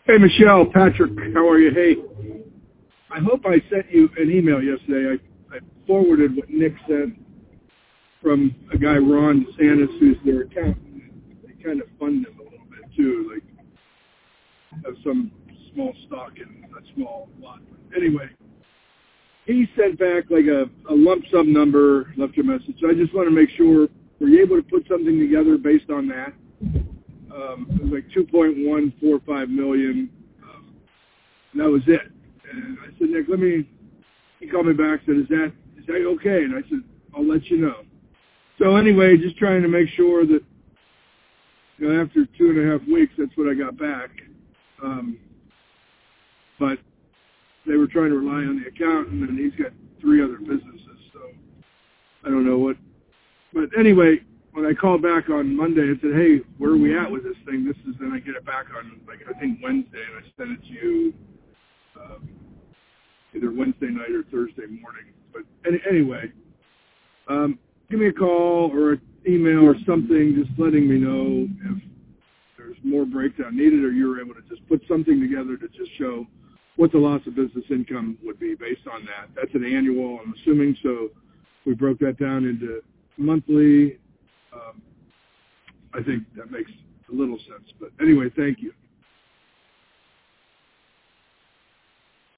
Hey, Michelle, Patrick, how are you? Hey, I hope I sent you an email yesterday. I forwarded what Nick sent from a guy, Ron DeSantis, who's their accountant. They kind of fund him a little bit, too, like have some small stock in a small lot. Anyway, he sent back like a lump sum number, left a message. So I just want to make sure, were you able to put something together based on that? It was like 2.145 million. And that was it. And I said, Nick, he called me back, said, is that okay? And I said, I'll let you know. So anyway, just trying to make sure that, after 2.5 weeks, that's what I got back. But they were trying to rely on the accountant, and he's got 3 other businesses, so I don't know what. But anyway, when I called back on Monday and said, hey, where are we at with this thing? Then I get it back on, I think Wednesday, and I sent it to you either Wednesday night or Thursday morning. But anyway, give me a call or an email or something just letting me know if there's more breakdown needed, or you were able to just put something together to just show what the loss of business income would be based on that. That's an annual, I'm assuming, so we broke that down into monthly. I think that makes a little sense. But anyway, thank you.